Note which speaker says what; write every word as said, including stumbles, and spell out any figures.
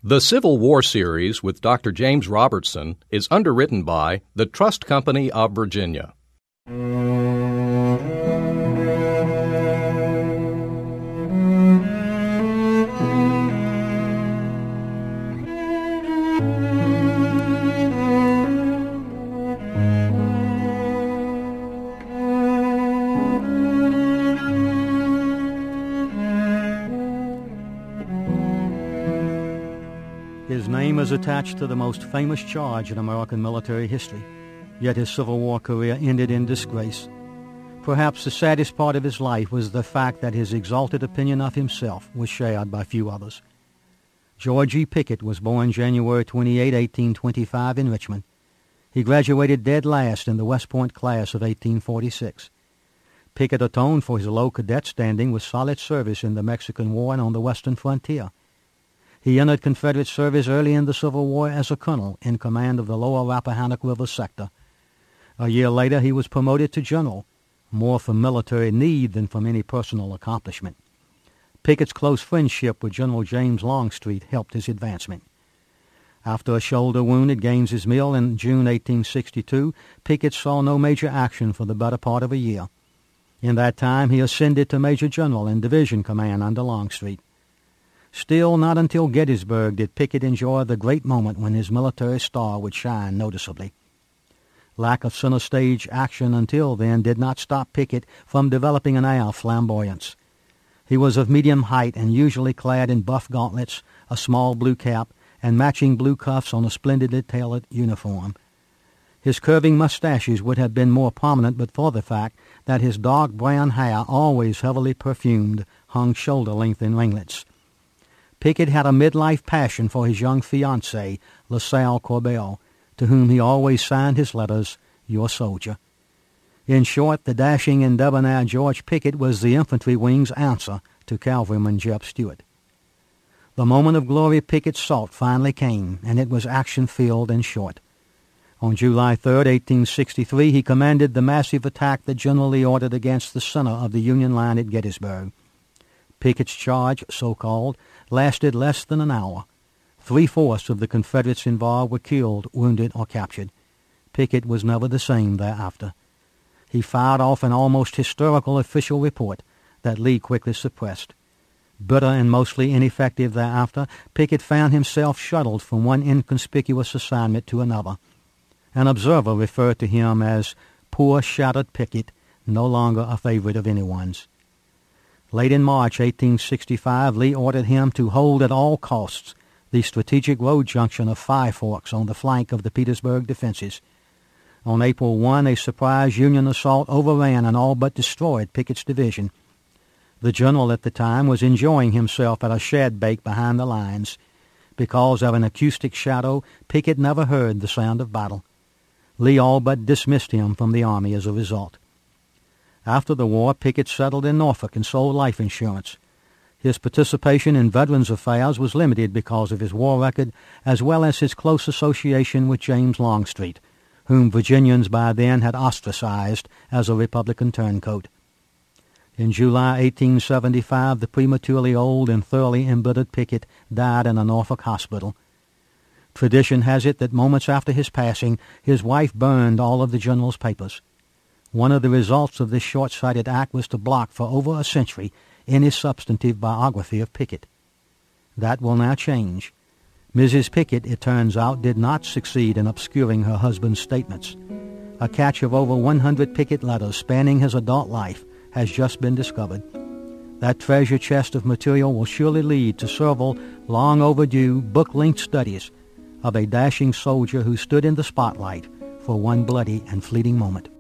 Speaker 1: The Civil War series with Doctor James Robertson is underwritten by the Trust Company of Virginia.
Speaker 2: His name is attached to the most famous charge in American military history, yet his Civil War career ended in disgrace. Perhaps the saddest part of his life was the fact that his exalted opinion of himself was shared by few others. George E. Pickett was born January twenty-eighth, eighteen twenty-five in Richmond. He graduated dead last in the West Point class of eighteen forty-six. Pickett atoned for his low cadet standing with solid service in the Mexican War and on the western frontier. He entered Confederate service early in the Civil War as a colonel in command of the lower Rappahannock River sector. A year later, he was promoted to general, more from military need than from any personal accomplishment. Pickett's close friendship with General James Longstreet helped his advancement. After a shoulder wound at Gaines's Mill in June eighteen sixty-two, Pickett saw no major action for the better part of a year. In that time, he ascended to Major General in division command under Longstreet. Still, not until Gettysburg did Pickett enjoy the great moment when his military star would shine noticeably. Lack of center stage action until then did not stop Pickett from developing an air of flamboyance. He was of medium height and usually clad in buff gauntlets, a small blue cap, and matching blue cuffs on a splendidly tailored uniform. His curving mustaches would have been more prominent but for the fact that his dark brown hair, always heavily perfumed, hung shoulder-length in ringlets. Pickett had a midlife passion for his young fiancée, LaSalle Corbell, to whom he always signed his letters, "Your Soldier." In short, the dashing and debonair George Pickett was the infantry wing's answer to cavalryman Jeb Stuart. The moment of glory Pickett sought finally came, and it was action-filled and short. On July third, eighteen sixty-three, he commanded the massive attack that General Lee ordered against the center of the Union line at Gettysburg. Pickett's charge, so-called, lasted less than an hour. Three-fourths of the Confederates involved were killed, wounded, or captured. Pickett was never the same thereafter. He fired off an almost hysterical official report that Lee quickly suppressed. Bitter and mostly ineffective thereafter, Pickett found himself shuttled from one inconspicuous assignment to another. An observer referred to him as "poor shattered Pickett, no longer a favorite of anyone's." Late in March eighteen sixty-five, Lee ordered him to hold at all costs the strategic road junction of Five Forks on the flank of the Petersburg defenses. On April first, a surprise Union assault overran and all but destroyed Pickett's division. The general at the time was enjoying himself at a shad bake behind the lines. Because of an acoustic shadow, Pickett never heard the sound of battle. Lee all but dismissed him from the Army as a result. After the war, Pickett settled in Norfolk and sold life insurance. His participation in veterans' affairs was limited because of his war record, as well as his close association with James Longstreet, whom Virginians by then had ostracized as a Republican turncoat. In July eighteen seventy-five, the prematurely old and thoroughly embittered Pickett died in a Norfolk hospital. Tradition has it that moments after his passing, his wife burned all of the general's papers. One of the results of this short-sighted act was to block for over a century any substantive biography of Pickett. That will now change. Missus Pickett, it turns out, did not succeed in obscuring her husband's statements. A catch of over one hundred Pickett letters spanning his adult life has just been discovered. That treasure chest of material will surely lead to several long-overdue, book-length studies of a dashing soldier who stood in the spotlight for one bloody and fleeting moment.